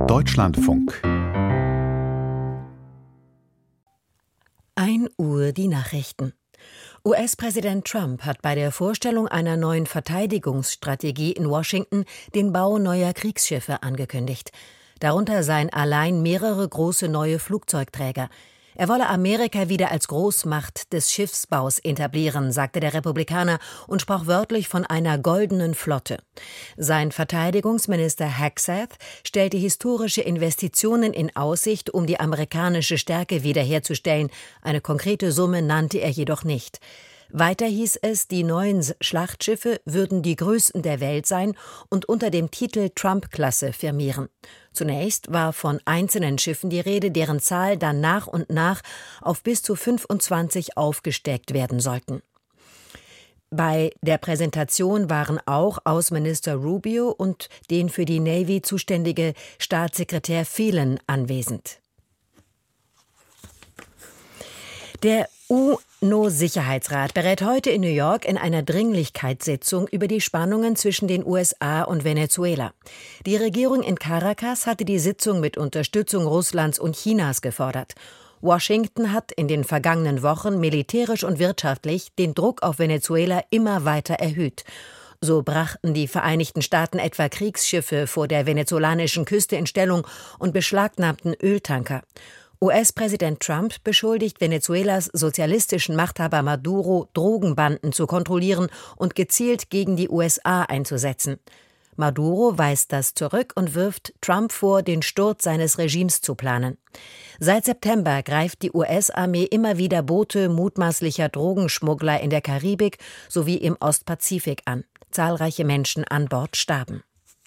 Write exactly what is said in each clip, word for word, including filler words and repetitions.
Deutschlandfunk. ein Uhr die Nachrichten. U S-Präsident Trump hat bei der Vorstellung einer neuen Verteidigungsstrategie in Washington den Bau neuer Kriegsschiffe angekündigt. Darunter seien allein mehrere große neue Flugzeugträger. Er wolle Amerika wieder als Großmacht des Schiffsbaus etablieren, sagte der Republikaner und sprach wörtlich von einer goldenen Flotte. Sein Verteidigungsminister Hegseth stellte historische Investitionen in Aussicht, um die amerikanische Stärke wiederherzustellen. Eine konkrete Summe nannte er jedoch nicht. Weiter hieß es, die neuen Schlachtschiffe würden die größten der Welt sein und unter dem Titel Trump-Klasse firmieren. Zunächst war von einzelnen Schiffen die Rede, deren Zahl dann nach und nach auf bis zu fünfundzwanzig aufgesteckt werden sollten. Bei der Präsentation waren auch Außenminister Rubio und den für die Navy zuständige Staatssekretär Phelan anwesend. Der U N O-Sicherheitsrat berät heute in New York in einer Dringlichkeitssitzung über die Spannungen zwischen den U S A und Venezuela. Die Regierung in Caracas hatte die Sitzung mit Unterstützung Russlands und Chinas gefordert. Washington hat in den vergangenen Wochen militärisch und wirtschaftlich den Druck auf Venezuela immer weiter erhöht. So brachten die Vereinigten Staaten etwa Kriegsschiffe vor der venezolanischen Küste in Stellung und beschlagnahmten Öltanker. U S-Präsident Trump beschuldigt Venezuelas sozialistischen Machthaber Maduro, Drogenbanden zu kontrollieren und gezielt gegen die U S A einzusetzen. Maduro weist das zurück und wirft Trump vor, den Sturz seines Regimes zu planen. Seit September greift die U S-Armee immer wieder Boote mutmaßlicher Drogenschmuggler in der Karibik sowie im Ostpazifik an. Zahlreiche Menschen an Bord starben.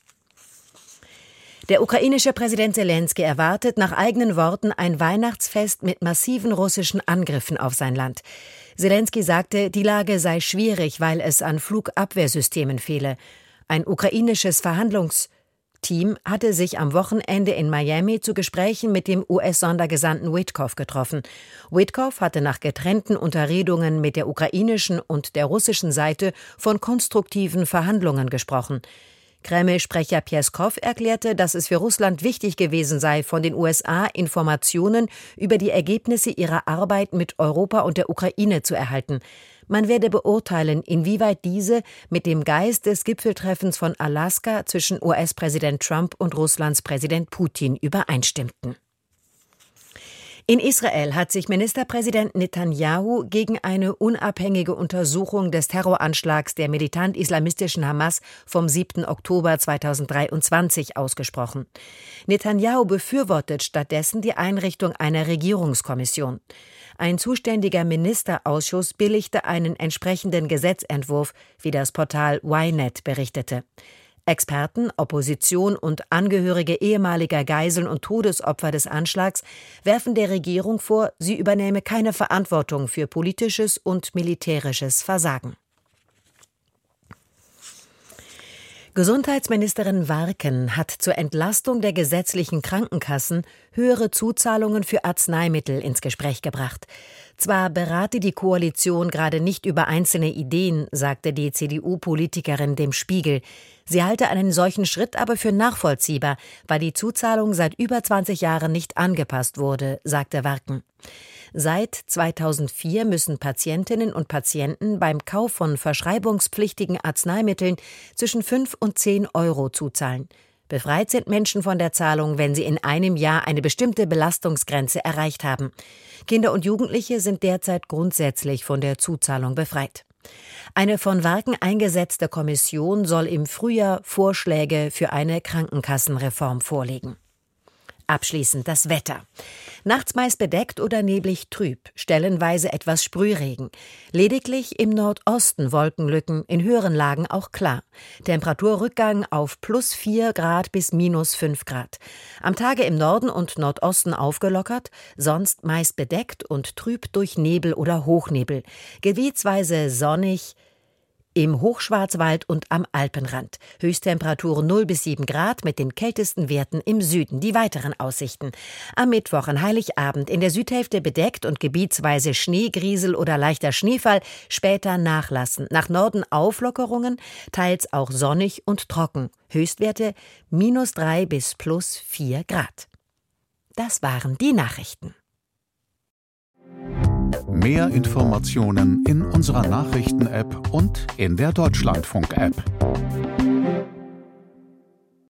Der ukrainische Präsident Selenskyj erwartet nach eigenen Worten ein Weihnachtsfest mit massiven russischen Angriffen auf sein Land. Selenskyj sagte, die Lage sei schwierig, weil es an Flugabwehrsystemen fehle. Ein ukrainisches Verhandlungsteam hatte sich am Wochenende in Miami zu Gesprächen mit dem U S-Sondergesandten Witkow getroffen. Witkow hatte nach getrennten Unterredungen mit der ukrainischen und der russischen Seite von konstruktiven Verhandlungen gesprochen. Kreml-Sprecher Pjeskow erklärte, dass es für Russland wichtig gewesen sei, von den U S A Informationen über die Ergebnisse ihrer Arbeit mit Europa und der Ukraine zu erhalten. Man werde beurteilen, inwieweit diese mit dem Geist des Gipfeltreffens von Alaska zwischen U S-Präsident Trump und Russlands Präsident Putin übereinstimmten. In Israel hat sich Ministerpräsident Netanyahu gegen eine unabhängige Untersuchung des Terroranschlags der militant-islamistischen Hamas vom siebten Oktober zweitausenddreiundzwanzig ausgesprochen. Netanyahu befürwortet stattdessen die Einrichtung einer Regierungskommission. Ein zuständiger Ministerausschuss billigte einen entsprechenden Gesetzentwurf, wie das Portal Ynet berichtete. Experten, Opposition und Angehörige ehemaliger Geiseln und Todesopfer des Anschlags werfen der Regierung vor, sie übernehme keine Verantwortung für politisches und militärisches Versagen. Gesundheitsministerin Warken hat zur Entlastung der gesetzlichen Krankenkassen höhere Zuzahlungen für Arzneimittel ins Gespräch gebracht. Zwar berate die Koalition gerade nicht über einzelne Ideen, sagte die C D U-Politikerin dem Spiegel. Sie halte einen solchen Schritt aber für nachvollziehbar, weil die Zuzahlung seit über zwanzig Jahren nicht angepasst wurde, sagte Warken. Seit zweitausendvier müssen Patientinnen und Patienten beim Kauf von verschreibungspflichtigen Arzneimitteln zwischen fünf und zehn Euro zuzahlen. Befreit sind Menschen von der Zahlung, wenn sie in einem Jahr eine bestimmte Belastungsgrenze erreicht haben. Kinder und Jugendliche sind derzeit grundsätzlich von der Zuzahlung befreit. Eine von Warken eingesetzte Kommission soll im Frühjahr Vorschläge für eine Krankenkassenreform vorlegen. Abschließend das Wetter. Nachts meist bedeckt oder neblig trüb, stellenweise etwas Sprühregen. Lediglich im Nordosten Wolkenlücken, in höheren Lagen auch klar. Temperaturrückgang auf plus vier Grad bis minus fünf Grad. Am Tage im Norden und Nordosten aufgelockert, sonst meist bedeckt und trüb durch Nebel oder Hochnebel. Gebietsweise sonnig, im Hochschwarzwald und am Alpenrand. Höchsttemperaturen null bis sieben Grad mit den kältesten Werten im Süden. Die weiteren Aussichten. Am Mittwoch an Heiligabend in der Südhälfte bedeckt und gebietsweise Schneegriesel oder leichter Schneefall, später nachlassen. Nach Norden Auflockerungen, teils auch sonnig und trocken. Höchstwerte minus drei bis plus vier Grad. Das waren die Nachrichten. Mehr Informationen in unserer Nachrichten-App und in der Deutschlandfunk-App.